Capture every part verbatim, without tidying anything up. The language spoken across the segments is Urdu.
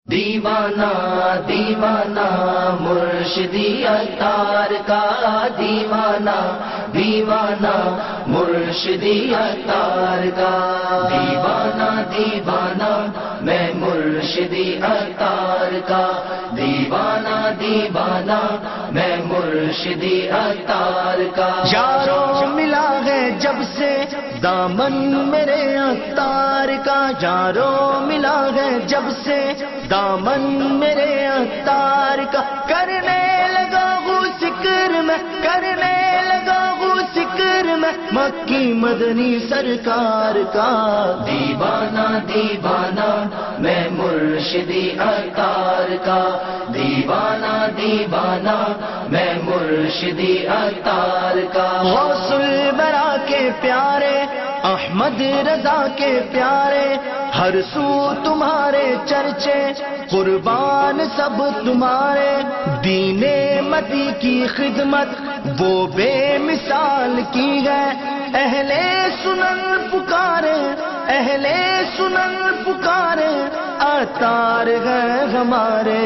دیوانہ دیوانہ مرشدی عطار کا دیوانہ دیوانہ مرشدی عطار کا دیوانہ دیوانہ میں مرشدی عطار کا دیوانہ دیوانہ میں مرشدی عطار کا یارو ملا ہے جب سے دامن میرے عطار کا یارو ملا ہے جب سے دامن میرے عطار کا کرنے لگا ہوں ذکر میں کرنے لگا ہوں ذکر میں مکی مدنی سرکار کا دیوانہ دیوانہ میں مرشدی عطار کا دیوانہ دیوانہ میں مرشدی عطار کا غوث البرا کے پیارے احمد رضا کے پیارے ہر سو تمہارے چرچے قربان سب تمہارے دین مدی کی خدمت وہ بے مثال کی ہے اہل سنن پکارے اہل سنن پکارے عطار ہے ہمارے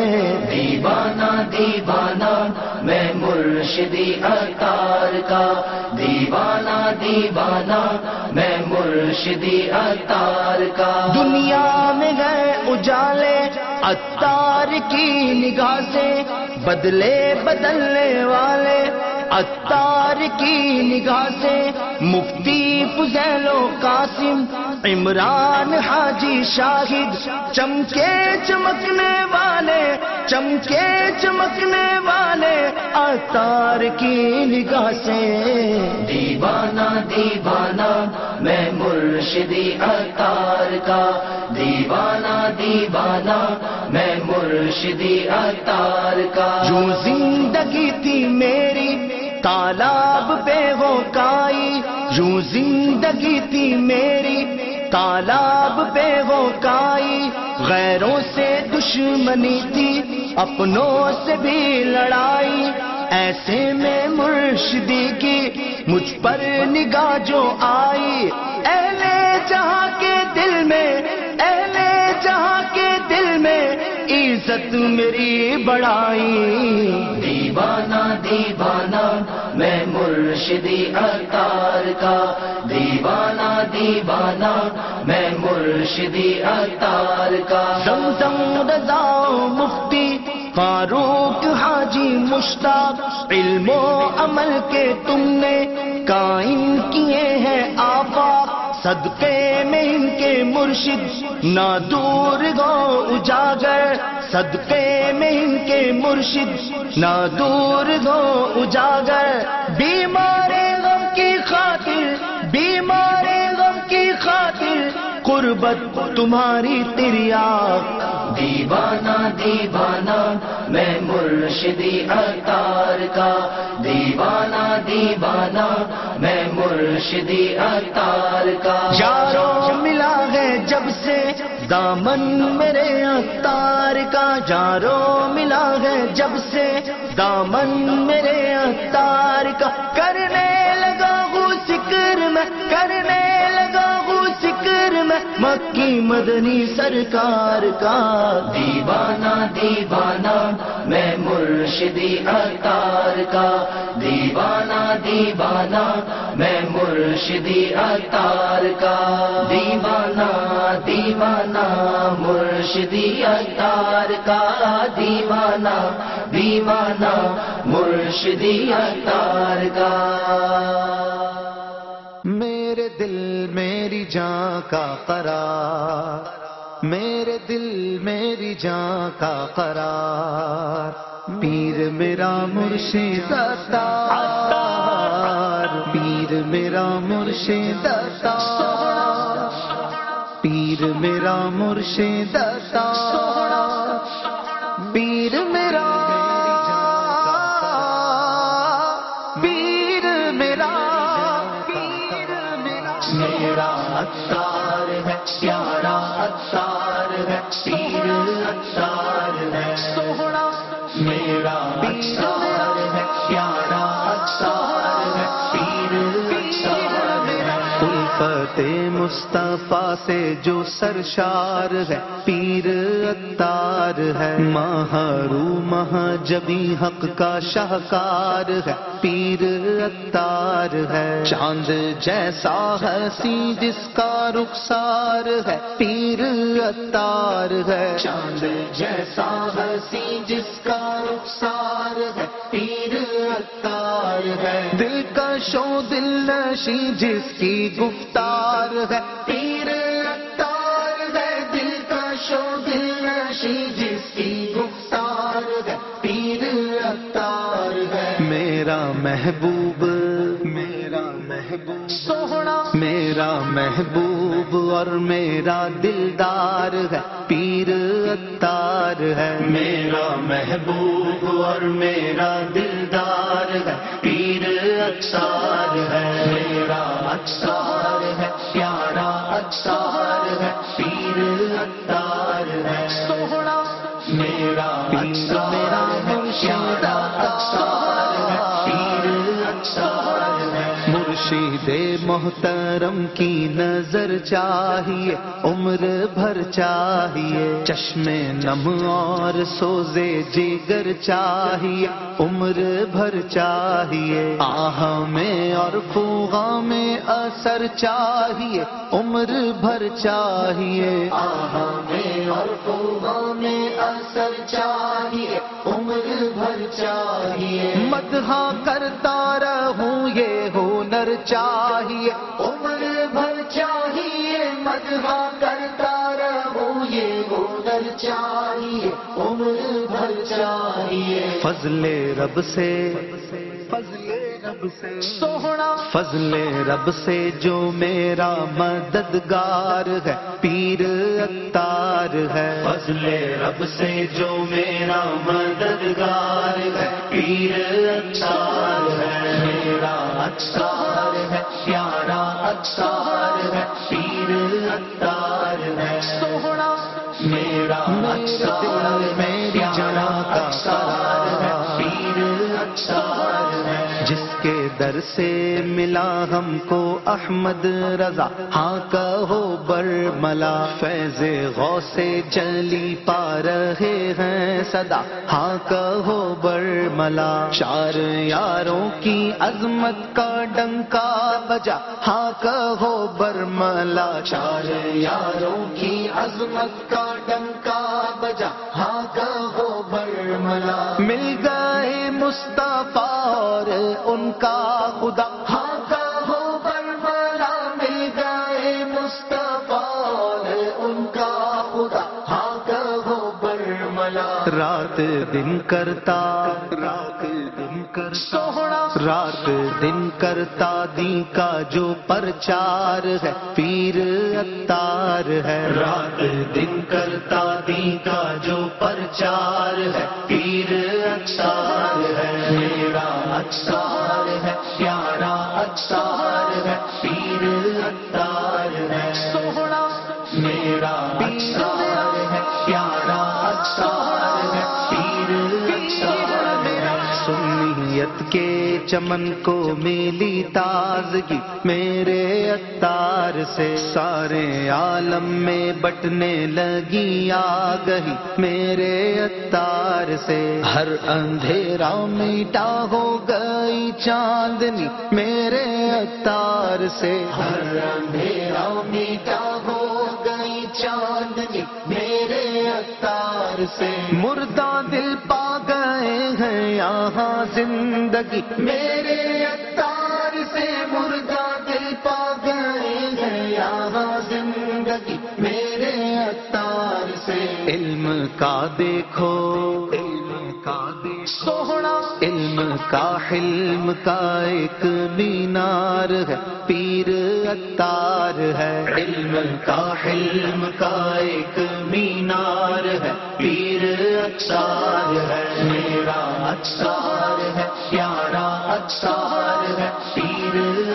دیوانہ دیوانہ میں مرشدی عطار کا دیوانہ دیوانہ میں مرشدی عطار کا دنیا میں گئے اجالے عطار کی نگاہ سے بدلے بدلنے والے عطار کی نگاہ سے مفتی فضیل و قاسم عمران حاجی شاہد چمکے چمکنے والے چمکے چمکنے والے عطار کی نگاہ سے دیوانہ دیوانہ میں مرشدی عطار کا دیوانہ دیوانہ میں مرشدی عطار کا جو زندگی تھی میری تالاب پہ وہ کائی یوں زندگی تھی میری تالاب پہ وہ کائی غیروں سے دشمنی تھی اپنوں سے بھی لڑائی ایسے میں مرشدی کی مجھ پر نگاہ جو آئی اہل جہاں کے دل میں اہل جہاں کے دل میں عزت میری بڑھائی دیوانہ دیوانہ میں مرشدی عطار کا دیوانہ دیوانہ میں مرشدی عطار کا زمزم رضا مفتی فاروق حاجی مشتاق علم و عمل کے تم نے قائم کیے ہیں آفاق صدقے میں ان کے مرشد نہ دور گو اجاگر صدقے میں ان کے مرشد نہ دور گو اجاگر بیمار غم کی خاطر بیمار غم کی خاطر قربت تمہاری تریاق دیوانہ دیوانہ میں مرشدی عطار کا دیوانہ دیوانہ میں مرشدی عطار کا یارو ملا ہے جب سے دامن میرے عطار کا یارو ملا ہے جب سے دامن میرے عطار کا کرنے لگا ہوں ذکر میں کرنے لگا ہوں ذکر میں مکی مدنی سرکار کا دیوانہ دیوانہ میں مرشدی عطار کا دیوانہ دیوانہ میں مرشدی عطار کا دیوانہ دیوانہ مرشدی عطار کا دیوانہ دیوانہ مرشدی عطار کا میرے دل میری جان کا قرار میرے دل میری جان کا قرار پیر میرا مرشد عطار پیر میرا مرشد عطار پیر میرا مرشد عطار پیر میرا پیر میرا میرا عطار ہے پیارا عطار ہے پیر عطار ہے سوہنا میرا عطار ہے پیارا عطار ہے پیر عطار ہے الفت مصطفیٰ سے جو سرشار ہے پیر عطار ہے، محروم جبی حق کا شاہکار ہے، پیر عطار ہے، چاند جیسا ہنسی جس کا رخسار ہے، پیر عطار ہے، چاند جیسا ہنسی جس کا رخسار ہے، پیر عطار ہے، دل کش و دل نشی جس کی گفتار ہے، پیر عطار ہے، دل کش و دل نشی جس کی گفتار ہے، پیر عطار ہے، میرا محبوب میرا محبوب سوہنا، میرا محبوب اور میرا دلدار ہے، پیر عطار ہے، میرا محبوب اور میرا دلدار ہے، پیر عطار ہے، میرا عطار ہے، پیارا عطار ہے، پیر عطار ہے، سوہنا میرا میرا مرشد عطار ہے، پیر عطار ہے، مرشد محترم کی نظر چاہیے، عمر بھر چاہیے، چشم نم اور سوزے جگر چاہیے، عمر بھر چاہیے، آہ میں اور فوغا میں اثر چاہیے، عمر بھر چاہیے، آہ میں اور فوغا میں اثر چاہیے، عمر بھر چاہیے، مدح کرتا رہوں یہ ہنر چاہیے، عمر بھر چاہیے، مدح کرتا رہوں یہ ہنر چاہیے، عمر بھر چاہیے، فضل رب سے فضل رب سے سوہنا، فضل رب سے جو میرا مددگار ہے، پیر عطار ہے، فضل رب سے جو میرا مددگار ہے، پیر عطار ہے، میرا عطار ہے، پیارا عطار ہے، پیر عطار ہے، سوہنا میرا عطار ہے، پیارا عطار ہے، پیر عطار ہے، جس کے در سے ملا ہم کو احمد رضا، ہاں کہو برملا، فیض غوث جلی پا رہے ہیں صدا، ہاں کہو برملا، چار یاروں کی عظمت کا ڈنکا بجا، ہاں کہو برملا، چار یاروں کی عظمت کا ڈنکا بجا، ہاں کہو برملا، مل گئے مصطفیٰ اور ان کا خدا، ہاں کہو برملا، مل گئے مصطفیٰ اور ان کا خدا، ہاں کہو برملا، رات دن کرتا رات دن کر سوہنا، رات دن کرتا دین کا جو پرچار ہے، پیر عطار ہے، رات دن کرتا دین کا جو پرچار ہے، پیر عطار ہے، میرا عطار ہے، پیارا عطار ہے، پیر عطار ہے، سوہنا میرا عطار ہے، پیارا عطار ہے، پیر عطار ہے، سنیت کے چمن کو ملی تازگی میرے عطار سے، سارے عالم میں بٹنے لگی آگہی میرے عطار سے، ہر اندھیرا میٹا ہو گئی چاندنی میرے عطار سے، ہر اندھیرا میٹا ہو گئی چاندنی میرے عطار سے، مردہ دل پا گئے ہیں یہاں زندگی میرے عطار سے، مردہ دل پا گئے ہیں یہاں زندگی میرے عطار سے، علم کا دیکھو علم کا دیکھو سوہنا، علم کا حلم کا ایک مینار ہے، پیر عطار ہے، علم کا حلم کا ایک مینار ہے، پیر عطار ہے، میرا عطار ہے، پیارا عطار ہے، پیر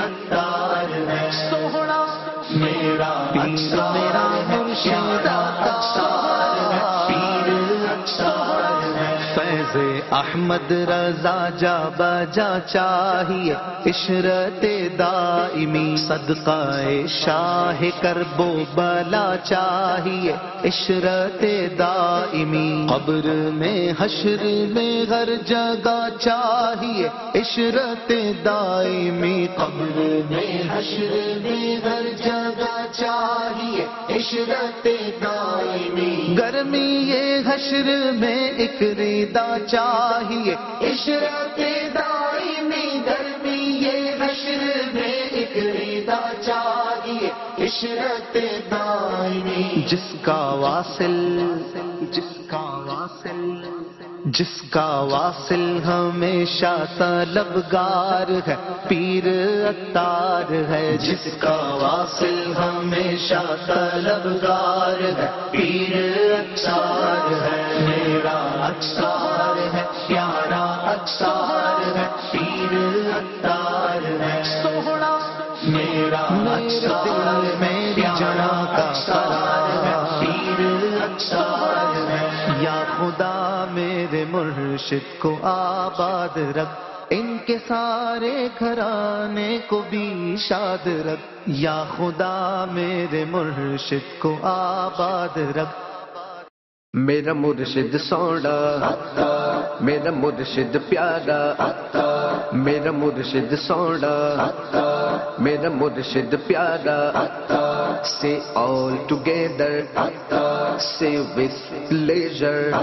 عطار ہے، سوہنا میرا میرا مرشد عطار ہے، پیر عطار ہے، فیض احمد رضا جا بجا چاہیے عشرت دائمی، صدقہ شاہ کرب و بلا چاہیے عشرت دائمی، قبر میں حشر میں ہر جگہ چاہیے عشرت دائمی، قبر میں حشر میں ہر جگہ چاہیے عشرت دائمی، گرمی یہ حشر میں ایک ردا چاہیے عشرت دائمی، گرمی یہ حشر میں ایک ردا چاہیے عشرت دائمی، جس کا واصل جس کا واصل جس کا واصل ہمیشہ طلبگار ہے پیر عطار ہے، جس کا واصل ہمیشہ طلبگار ہے پیر عطار ہے، میرا عطار ہے پیارا عطار ہے پیر عطار ہے، سوہنا میرا عطار میری جان کا عطار ہے پیر عطار ہے، یا خدا میرے مرشد کو آباد رکھ، ان کے سارے گھرانے کو بھی شاد رکھ، یا خدا میرے مرشد کو آباد رکھ، میرا مرشد سوڑا میرا مرشد پیارا، میرا مرشد سوڑا میرا مرشد پیارا، say all together say with pleasure،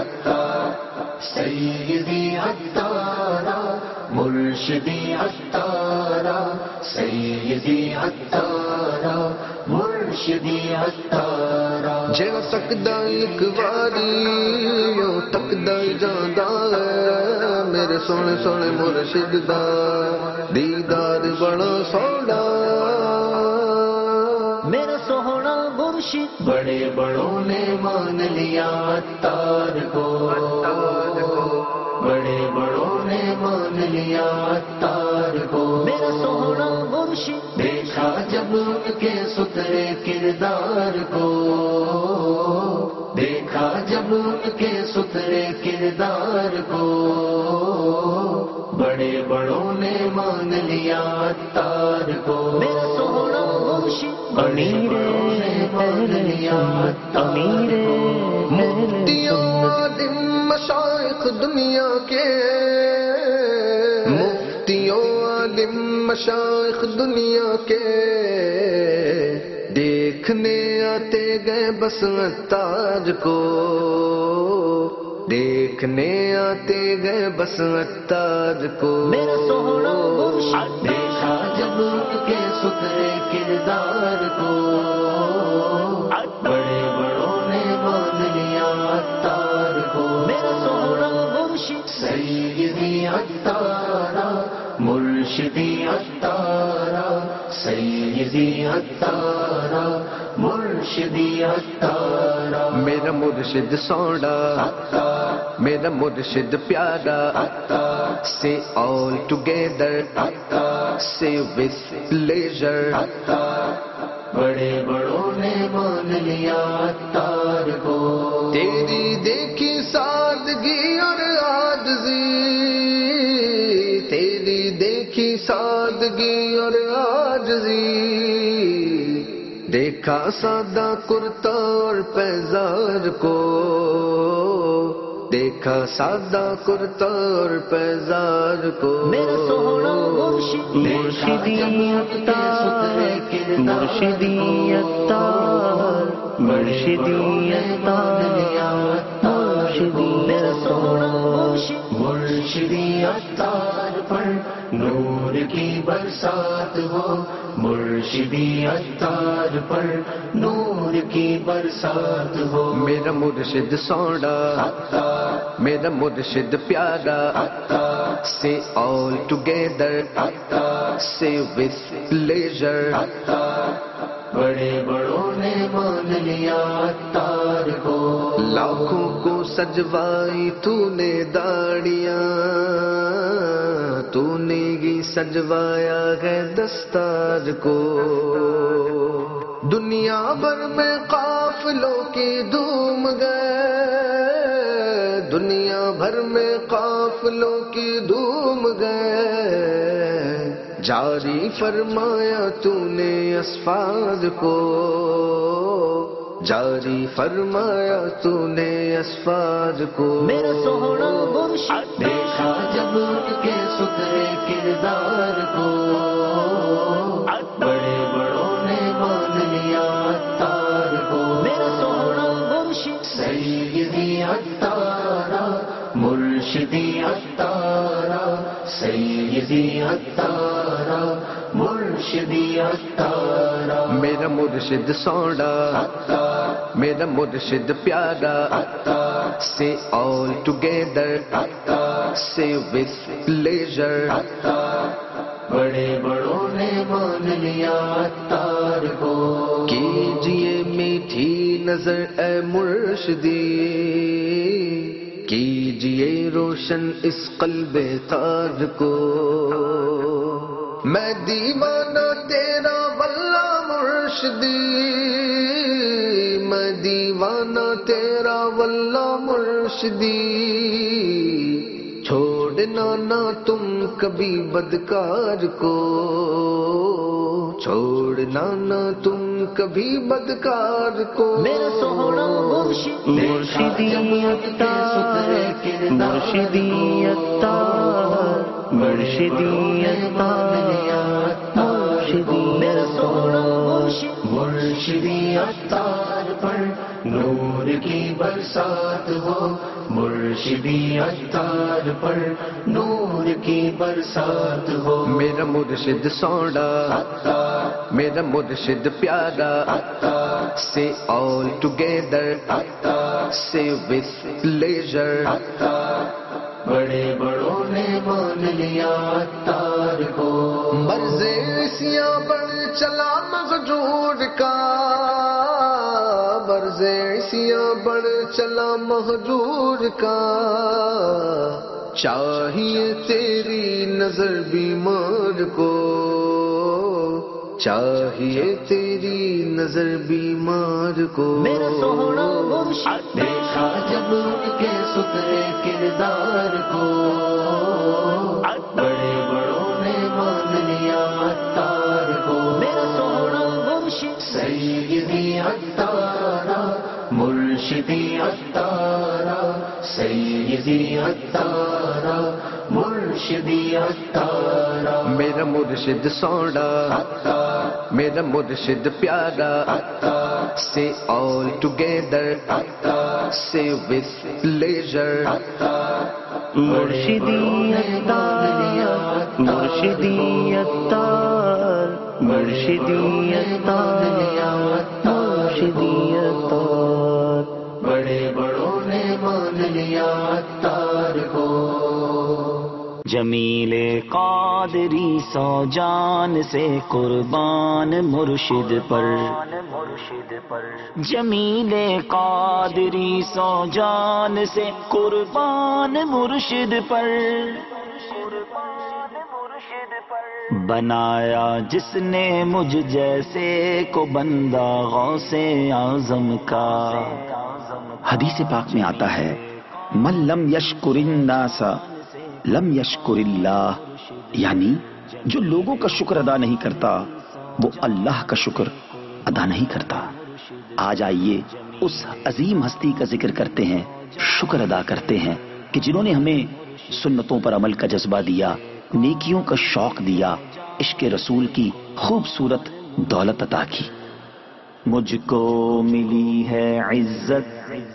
سیدی عطارا مرشدی عطارا، سیدی عطارا مرشدی عطارا، جو تکدا ایک واری یوں تکدا جاندا ہے، میرے سونے سونے مرشد دا دیدار بڑا سوڑا، میرا سوہنا مرشد بڑے بڑوں نے مان لیا عطار کو، بڑے بڑوں نے مان لیا عطار کو، میرا سوہنا مرشد دیکھا جب ان کے ستھرے کردار کو، دیکھا جب ان کے ستھرے کردار کو، بڑے بڑوں نے مان لیا عطار کو، میرا سوہنا مرشد امیر مان لیا عطار کو، مفتیوں عالم مشائخ دنیا کے، مفتیوں عالم مشائخ دنیا کے، دیکھنے آتے گئے بس عطار کو، دیکھنے آتے گئے بس عطار کو، میرا سوہنا مرشد دیکھا جب ان کے ستھرے کردار کو، بڑے بڑوں نے مان لیا عطار کو، میرا سوہنا مرشد سیدی عطارا مرشدی عطارا، سیدی عطارا مرشدی عطارا، میرا مرشد سوڑا میرا مرشد پیارا، say all together say with pleasure، بڑے بڑوں نے مان لیا عطار کو، تیری دیکھی سادگی اور عاجزی، تیری دیکھی سادگی اور عاجزی، دیکھا سادہ کرتا اور پیزار کو، دیکھا سادہ کرتا اور پیزار کو، میرا سوہنا مرشد مرشدی عطار مرشدی عطار مرشدی عطار مرشدی، میرا سوہنا مرشد مرشدی عطار پر نور کی برسات ہو، مرشدی عطار پر نور کی برسات ہو، میرا مرشد سوڑا میرا مرشد پیارا، say all together say with pleasure، بڑے بڑوں نے مان لیا عطار کو، لاکھوں کو سجوائی تو نے داڑیاں، تو نے ہی سجوایا ہے دستار کو، دنیا بھر میں قافلوں کی دھوم گئے، دنیا بھر میں قافلوں کی دھوم گئے، جاری فرمایا تو نے اسفار کو، جاری فرمایا تو نے اسفار کو۔ میرا سوہنا مرشد دیکھا جب ان کے ستھرے کردار کو، بڑے بڑوں نے مان لیا عطار کو۔ میرا سوہنا مرشد سیدی عطارا مرشدی عطارا، سیدی عطارا مرشدی عطارا۔ میرا مرشد سوڑا، میرا مرشد پیارا، say all together, say with pleasure. بڑے بڑوں نے مان لیا عطار کو، کیجئے میٹھی نظر اے مرشدی، کیجئے روشن اس قلب تار کو۔ میں دیوانہ تیرا واللہ مرشدی، میں دیوانہ تیرا واللہ مرشدی، چھوڑنا نہ تم کبھی بدکار کو، چھوڑنا نہ تم کبھی بدکار کو۔ میرا سوہنا مرشد مرشدی عطار، مرشدی عطار، مرشدی عطار، میرا سوہنا مرشد مرشدی عطار پر نور کی برسات ہو، مرشدی عطار پر نور کی برسات ہو۔ میرا مرشد سوڑا، میرا مرشد پیارا، say all together, say with pleasure. بڑے بڑوں نے مان لیا عطار کو، مرض عیسیاں بڑھ چلا مہجور کا، مرض عیسیاں بڑھ چلا مہجور کا، چاہیے تیری نظر بیمار کو، چاہیے تیری نظر بیمار کو۔ میرا سوہنا مرشد دیکھا جب ان کے ستھرے کردار کو، بڑے بڑوں نے مان لیا عطار کو۔ میرا سوہنا مرشد سیدی عطارا مرشدی عطارا، سیدی عطارا مرشدی عطارا۔ میرا مرشد سوڑا، میرا مرشد پیارا، say all together, say with pleasure. مرشدی Attar, مرشدی Attar, مرشدی Attar, مرشدی Attar. بڑے بڑوں نے مان لیا عطار کو، جمیل قادری سو جان سے قربان مرشد پر، جمیل قادری سو جان سے قربان مرشد پر، بنایا جس نے مجھ جیسے کو بندہ غوث اعظم کا۔ حدیث پاک میں آتا ہے من لم یشکر الناس لم یشکر اللہ، یعنی جو لوگوں کا شکر ادا نہیں کرتا وہ اللہ کا شکر ادا نہیں کرتا۔ آج آئیے اس عظیم ہستی کا ذکر کرتے ہیں، شکر ادا کرتے ہیں کہ جنہوں نے ہمیں سنتوں پر عمل کا جذبہ دیا، نیکیوں کا شوق دیا، عشق رسول کی خوبصورت دولت عطا کی۔ مجھ کو ملی ہے عزت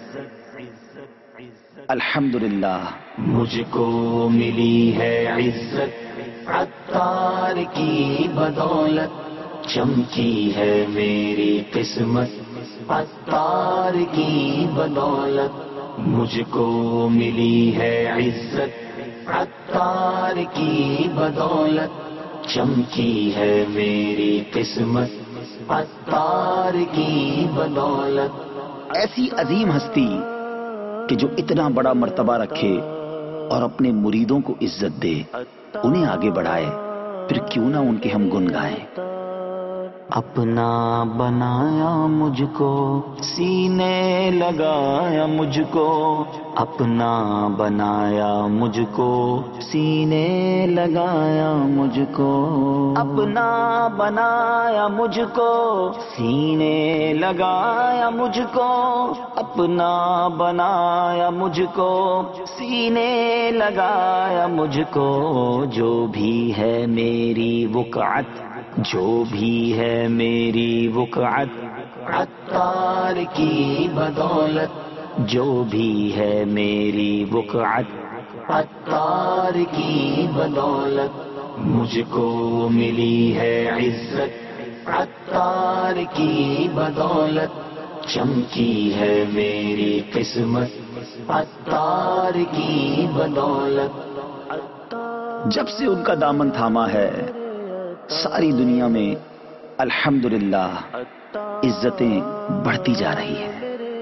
الحمدللہ، مجھ کو ملی ہے عزت، عطار کی بدولت چمکی ہے میری قسمت، عطار کی بدولت مجھ کو ملی ہے عزت، عطار کی بدولت چمکی ہے میری قسمت، عطار کی بدولت۔ ایسی عظیم ہستی کہ جو اتنا بڑا مرتبہ رکھے اور اپنے مریدوں کو عزت دے، انہیں آگے بڑھائے، پھر کیوں نہ ان کے ہم گن گائیں۔ اپنا بنایا مجھ کو، سینے لگایا مجھ کو، اپنا بنایا مجھ کو، سینے لگایا مجھ کو، اپنا بنایا مجھ کو، سینے لگایا مجھ کو، اپنا بنایا مجھ کو، سینے لگایا مجھ کو، جو بھی ہے میری وقعت، جو بھی ہے میری وقعت، عطار کی بدولت، جو بھی ہے میری وقعت، عطار کی بدولت، مجھ کو ملی ہے عزت، عطار کی بدولت، چمکی ہے میری قسمت، عطار کی بدولت۔ جب سے ان کا دامن تھاما ہے ساری دنیا میں الحمدللہ عزتیں بڑھتی جا رہی ہیں۔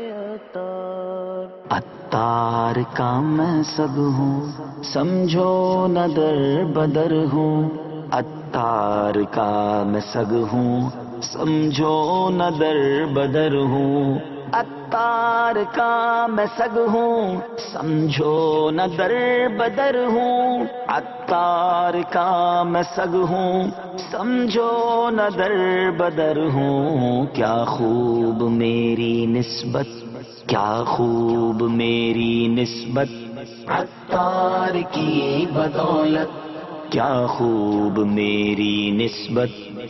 عطار کا میں سگ ہوں، سمجھو نہ در بدر ہوں، عطار کا میں سگ ہوں، سمجھو نہ در بدر ہوں، عطار کا میں سگ ہوں، سمجھو نہ در بدر ہوں، عطار کا میں سگ ہوں، سمجھو نہ در بدر ہوں، کیا خوب میری نسبت، کیا خوب میری نسبت، عطار کی بدولت، کیا خوب میری نسبت،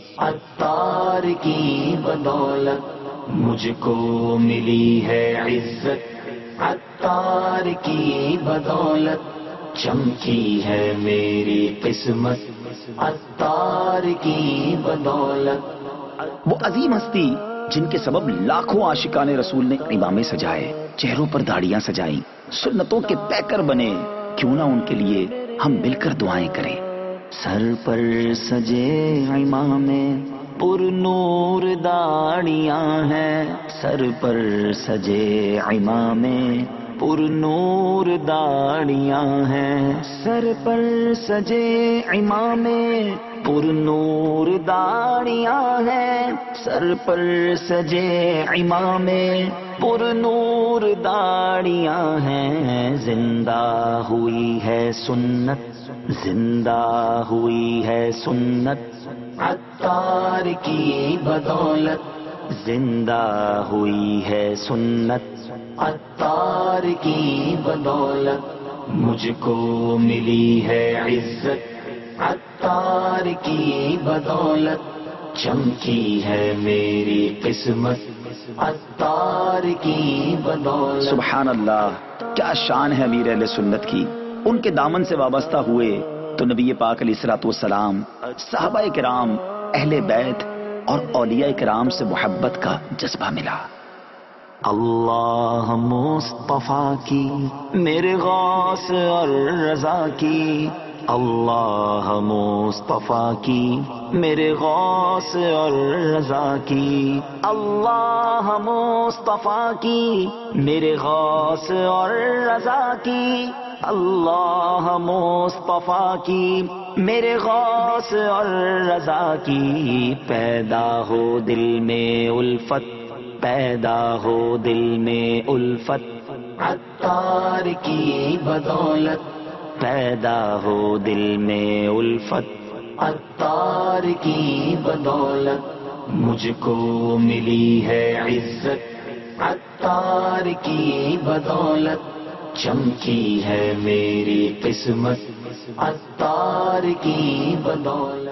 عطار کی بدولت، مجھ کو ملی ہے عزت، عطار کی بدولت، چمکی ہے میری قسمت، عطار کی بدولت۔ وہ عظیم ہستی جن کے سبب لاکھوں عاشقان رسول نے امامے سجائے، چہروں پر داڑیاں سجائیں، سنتوں کے پیکر بنے، کیوں نہ ان کے لیے ہم مل کر دعائیں کریں۔ سر پر سجے امامے پر نور داڑیاں ہیں، سر پر سجے امامے پر نور داڑیاں ہیں، سر پر سجے امامے پر نور داڑیاں ہیں، سر پر سجے امامے پر نور داڑیاں ہیں، زندہ ہوئی ہے سنت، زندہ ہوئی ہے سنت، عطار کی بدولت، زندہ ہوئی ہے سنت، عطار کی بدولت، مجھ کو ملی ہے عزت، عطار کی بدولت، چمکی ہے میری قسمت، عطار کی بدولت۔ سبحان اللہ، کیا شان ہے امیر اہل سنت کی۔ ان کے دامن سے وابستہ ہوئے تو نبی پاک علیہ الصلوۃ والسلام، صحابہ کرام، اہل بیت اور اولیاء کرام سے محبت کا جذبہ ملا۔ اللہ مصطفیٰ کی میرے غوث اور رضا کی، اللہ مصطفیٰ کی میرے غوث اور رضا کی، اللہ مصطفیٰ کی میرے غوث اور رضا کی، اللہ مصطفیٰ کی میرے غوث اور رضا کی، پیدا ہو دل میں الفت، پیدا ہو دل میں الفت، عطار کی بدولت، پیدا ہو دل میں الفت، عطار کی بدولت، مجھ کو ملی ہے عزت، عطار کی بدولت، چمکی ہے میری قسمت، عطار کی بدولت۔